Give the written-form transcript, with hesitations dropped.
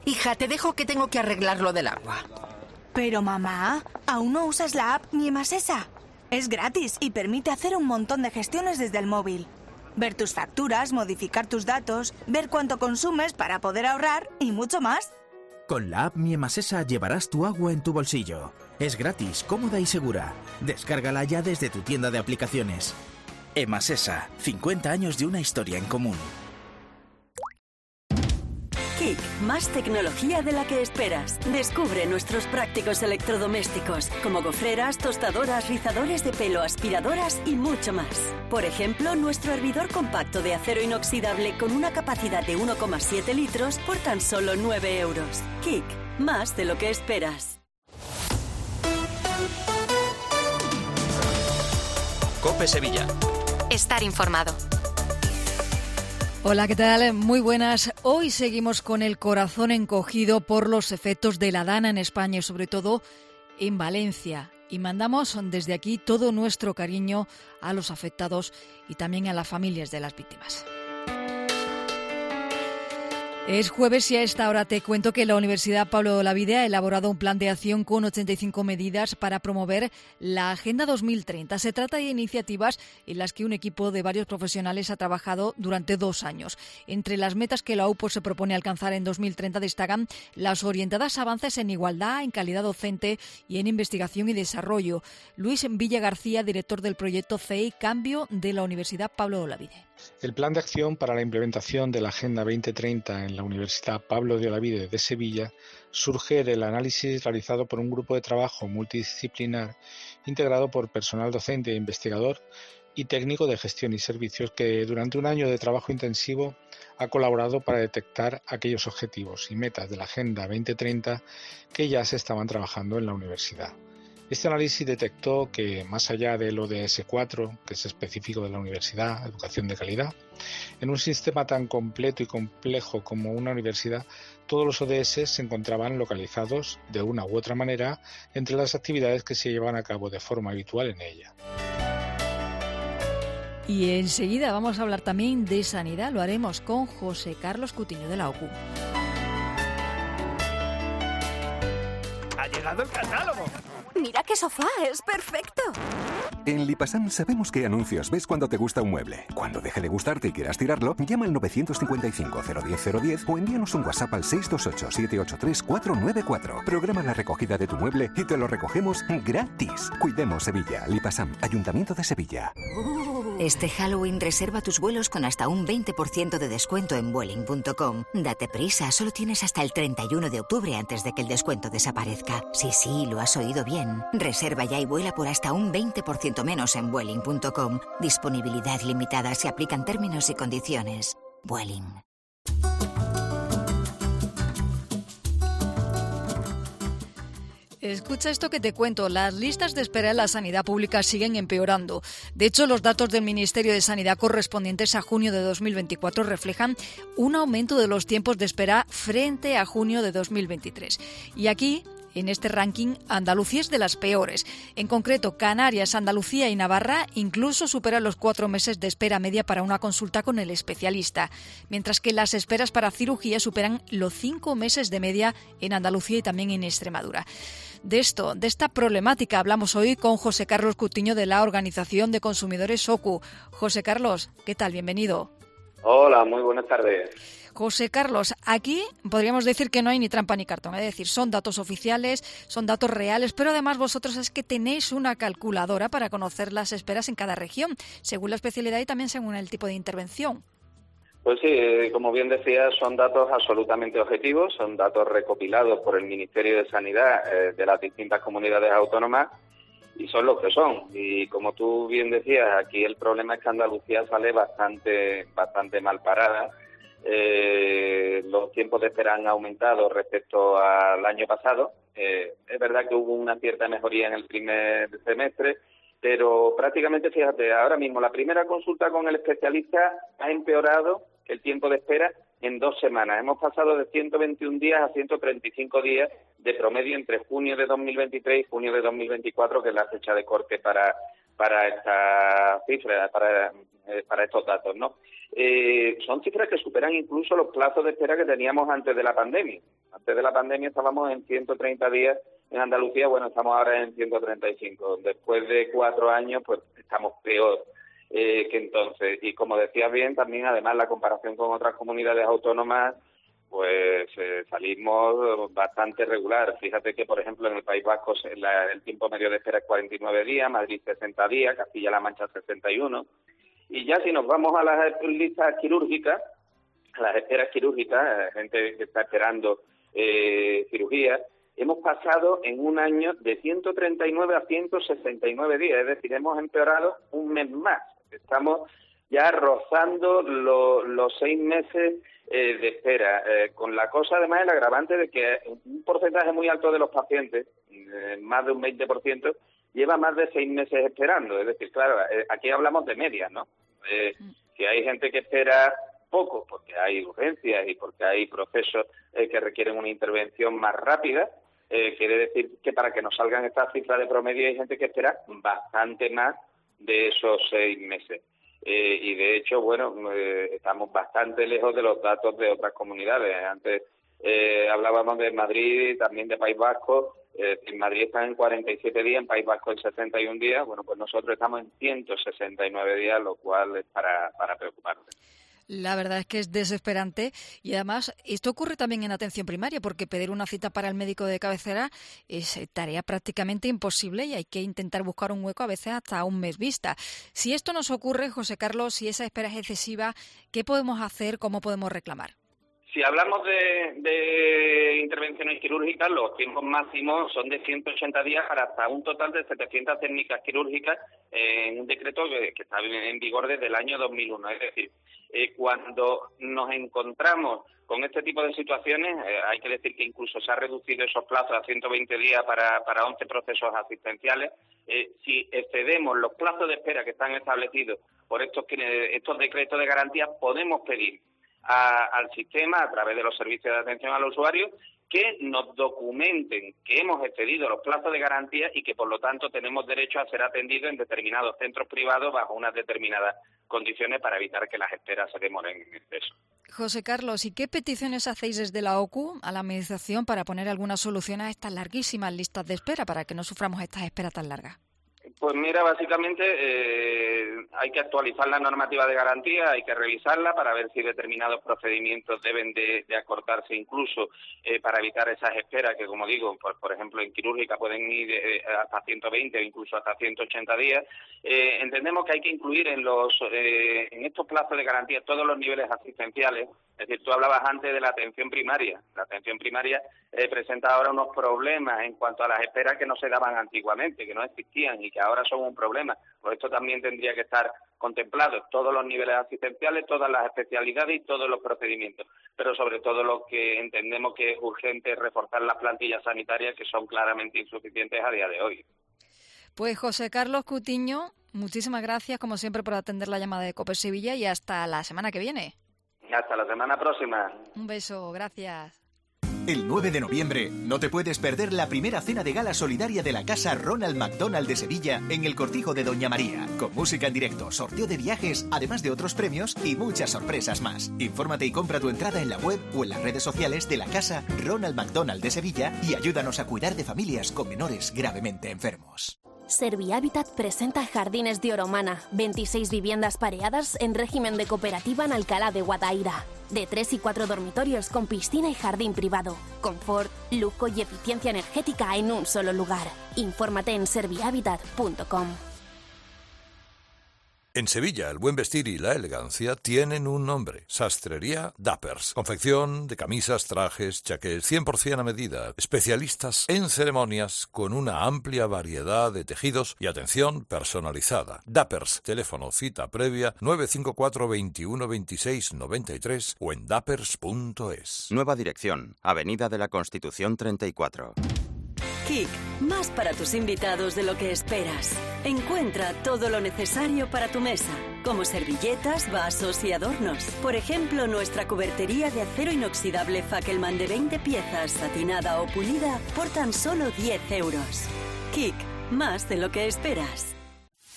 Hija, te dejo que tengo que arreglar lo del agua. Pero mamá, aún no usas la app Mi Emasesa. Es gratis y permite hacer un montón de gestiones desde el móvil. Ver tus facturas, modificar tus datos, ver cuánto consumes para poder ahorrar y mucho más. Con la app Mi Emasesa llevarás tu agua en tu bolsillo. Es gratis, cómoda y segura. Descárgala ya desde tu tienda de aplicaciones. Emasesa, 50 años de una historia en común. KIK, más tecnología de la que esperas. Descubre nuestros prácticos electrodomésticos, como gofreras, tostadoras, rizadores de pelo, aspiradoras y mucho más. Por ejemplo, nuestro hervidor compacto de acero inoxidable con una capacidad de 1,7 litros por tan solo 9 euros. KIK, más de lo que esperas. COPE Sevilla. Estar informado. Hola, ¿qué tal? Muy buenas. Hoy seguimos con el corazón encogido por los efectos de la Dana en España y sobre todo en Valencia. Y mandamos desde aquí todo nuestro cariño a los afectados y también a las familias de las víctimas. Es jueves y a esta hora te cuento que la Universidad Pablo de Olavide ha elaborado un plan de acción con 85 medidas para promover la Agenda 2030. Se trata de iniciativas en las que un equipo de varios profesionales ha trabajado durante 2 años. Entre las metas que la UPO se propone alcanzar en 2030 destacan las orientadas a avances en igualdad, en calidad docente y en investigación y desarrollo. Luis Villa García, director del proyecto CEI Cambio de la Universidad Pablo de Olavide. El Plan de Acción para la implementación de la Agenda 2030 en la Universidad Pablo de Olavide de Sevilla surge del análisis realizado por un grupo de trabajo multidisciplinar integrado por personal docente e investigador y técnico de gestión y servicios que durante un año de trabajo intensivo ha colaborado para detectar aquellos objetivos y metas de la Agenda 2030 que ya se estaban trabajando en la universidad. Este análisis detectó que, más allá del ODS 4, que es específico de la universidad, educación de calidad, en un sistema tan completo y complejo como una universidad, todos los ODS se encontraban localizados de una u otra manera entre las actividades que se llevan a cabo de forma habitual en ella. Y enseguida vamos a hablar también de sanidad. Lo haremos con José Carlos Cutiño de la OCU. ¡Ha llegado el catálogo! Mira qué sofá, es perfecto. En Lipasam sabemos qué anuncios ves cuando te gusta un mueble. Cuando deje de gustarte y quieras tirarlo, llama al 955 010 010 o envíanos un WhatsApp al 628 783 494. Programa la recogida de tu mueble y te lo recogemos gratis. Cuidemos Sevilla. Lipasam, Ayuntamiento de Sevilla. Este Halloween reserva tus vuelos con hasta un 20% de descuento en Vueling.com. Date prisa, solo tienes hasta el 31 de octubre antes de que el descuento desaparezca. Sí, lo has oído bien. Reserva ya y vuela por hasta un 20% menos en Vueling.com. Disponibilidad limitada, se aplican términos y condiciones. Vueling. Escucha esto que te cuento. Las listas de espera en la sanidad pública siguen empeorando. De hecho, los datos del Ministerio de Sanidad correspondientes a junio de 2024 reflejan un aumento de los tiempos de espera frente a junio de 2023. Y aquí, en este ranking, Andalucía es de las peores. En concreto, Canarias, Andalucía y Navarra incluso superan los 4 meses de espera media para una consulta con el especialista, mientras que las esperas para cirugía superan los 5 meses de media en Andalucía y también en Extremadura. De esta problemática hablamos hoy con José Carlos Cutiño de la Organización de Consumidores OCU. José Carlos, ¿qué tal? Bienvenido. Hola, muy buenas tardes. José Carlos, aquí podríamos decir que no hay ni trampa ni cartón, es decir, son datos oficiales, son datos reales, pero además vosotros es que tenéis una calculadora para conocer las esperas en cada región, según la especialidad y también según el tipo de intervención. Pues sí, como bien decías, son datos absolutamente objetivos, son datos recopilados por el Ministerio de Sanidad de las distintas comunidades autónomas y son los que son. Y como tú bien decías, aquí el problema es que Andalucía sale bastante mal parada. Los tiempos de espera han aumentado respecto al año pasado. Es verdad que hubo una cierta mejoría en el primer semestre, pero prácticamente, fíjate, ahora mismo la primera consulta con el especialista ha empeorado el tiempo de espera en 2 semanas. Hemos pasado de 121 días a 135 días de promedio entre junio de 2023 y junio de 2024, que es la fecha de corte para esta cifra, para estos datos, ¿no? son cifras que superan incluso los plazos de espera que teníamos antes de la pandemia. Antes de la pandemia estábamos en 130 días en Andalucía, bueno, estamos ahora en 135. Después de 4 años, pues estamos peor que entonces. Y como decías bien, también además la comparación con otras comunidades autónomas, pues salimos bastante regular. Fíjate que, por ejemplo, en el País Vasco el tiempo medio de espera es 49 días, Madrid 60 días, Castilla-La Mancha 61. Y ya si nos vamos a las listas quirúrgicas, a las esperas quirúrgicas, gente que está esperando cirugía, hemos pasado en un año de 139 a 169 días, es decir, hemos empeorado un mes más. Estamos ya rozando los 6 meses de espera, con la cosa además el agravante de que un porcentaje muy alto de los pacientes, más de un 20%, lleva más de 6 meses esperando. Es decir, claro, aquí hablamos de medias, ¿no? Si hay gente que espera poco porque hay urgencias y porque hay procesos que requieren una intervención más rápida, quiere decir que para que nos salgan estas cifras de promedio hay gente que espera bastante más de esos 6 meses. Y de hecho, bueno, estamos bastante lejos de los datos de otras comunidades. Antes hablábamos de Madrid y también de País Vasco. En Madrid están en 47 días, en País Vasco en 61 días. Bueno, pues nosotros estamos en 169 días, lo cual es para preocuparse. La verdad es que es desesperante y además esto ocurre también en atención primaria porque pedir una cita para el médico de cabecera es tarea prácticamente imposible y hay que intentar buscar un hueco a veces hasta un mes vista. Si esto nos ocurre, José Carlos, si esa espera es excesiva, ¿qué podemos hacer? ¿Cómo podemos reclamar? Si hablamos de intervenciones quirúrgicas, los tiempos máximos son de 180 días para hasta un total de 700 técnicas quirúrgicas en un decreto que está en vigor desde el año 2001. Es decir, cuando nos encontramos con este tipo de situaciones, hay que decir que incluso se ha reducido esos plazos a 120 días para 11 procesos asistenciales. Si excedemos los plazos de espera que están establecidos por estos decretos de garantía, podemos pedir al sistema, a través de los servicios de atención al usuario, que nos documenten que hemos excedido los plazos de garantía y que, por lo tanto, tenemos derecho a ser atendidos en determinados centros privados bajo unas determinadas condiciones para evitar que las esperas se demoren en exceso. José Carlos, ¿y qué peticiones hacéis desde la OCU a la Administración para poner alguna solución a estas larguísimas listas de espera, para que no suframos estas esperas tan largas? Pues mira, básicamente hay que actualizar la normativa de garantía, hay que revisarla para ver si determinados procedimientos deben de acortarse incluso para evitar esas esperas que, como digo, por ejemplo en quirúrgica pueden ir hasta 120 o incluso hasta 180 días. Entendemos que hay que incluir en estos plazos de garantía todos los niveles asistenciales. Es decir, tú hablabas antes de la atención primaria. La atención primaria presenta ahora unos problemas en cuanto a las esperas que no se daban antiguamente, que no existían y que ahora son un problema. Pues esto también tendría que estar contemplado en todos los niveles asistenciales, todas las especialidades y todos los procedimientos. Pero sobre todo lo que entendemos que es urgente es reforzar las plantillas sanitarias que son claramente insuficientes a día de hoy. Pues José Carlos Cutiño, muchísimas gracias como siempre por atender la llamada de COPE Sevilla y hasta la semana que viene. Hasta la semana próxima. Un beso, gracias. El 9 de noviembre no te puedes perder la primera cena de gala solidaria de la Casa Ronald McDonald de Sevilla en el Cortijo de Doña María, con música en directo, sorteo de viajes, además de otros premios y muchas sorpresas más. Infórmate y compra tu entrada en la web o en las redes sociales de la Casa Ronald McDonald de Sevilla y ayúdanos a cuidar de familias con menores gravemente enfermos. Servihabitat presenta Jardines de Oromana, 26 viviendas pareadas en régimen de cooperativa en Alcalá de Guadaira, de 3 y 4 dormitorios con piscina y jardín privado, confort, lujo y eficiencia energética en un solo lugar. Infórmate en servihabitat.com. En Sevilla, el buen vestir y la elegancia tienen un nombre: Sastrería Dappers. Confección de camisas, trajes, chaqués, 100% a medida. Especialistas en ceremonias con una amplia variedad de tejidos y atención personalizada. Dappers. Teléfono cita previa 954 21 26 93 o en dappers.es. Nueva dirección, Avenida de la Constitución 34. KIK, más para tus invitados de lo que esperas. Encuentra todo lo necesario para tu mesa, como servilletas, vasos y adornos. Por ejemplo, nuestra cubertería de acero inoxidable Fackelman de 20 piezas, satinada o pulida, por tan solo 10 euros. KIK, más de lo que esperas.